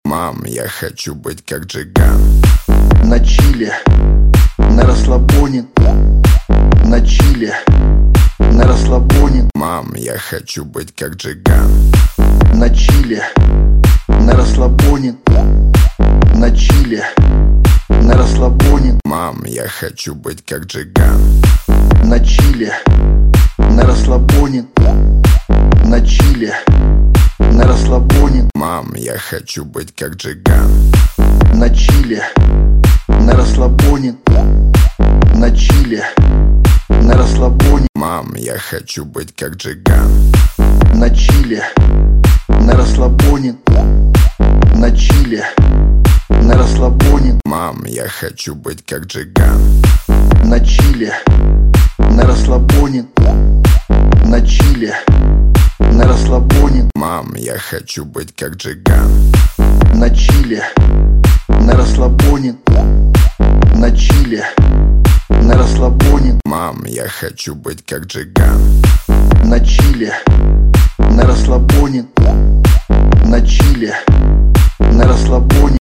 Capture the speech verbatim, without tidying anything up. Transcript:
Мам, я хочу быть как Джиган. На чиле, на расслабоне, на чиле, на расслабоне. Мам, я хочу быть как Джиган. На чиле, на расслабоне, на чиле, на расслабоне. Мам, я хочу быть как Джиган. На чиле, на расслабоне, на чиле, на расслабоне. Мам, я хочу быть как Джиган. На чиле, на расслабоне, на чиле, на расслабоне. Мам, я хочу быть как Джиган. На чиле, на расслабоне, на чиле, на расслабоне. Мам, я хочу быть как Джиган. На чиле, на расслабоне, на чиле, на расслабоне. Мам, я хочу быть как Джиган. На чиле, на расслабоне, на чиле, на расслабоне. Мам, я хочу быть как Джиган. На чиле, на расслабоне, на чиле, на расслабоне.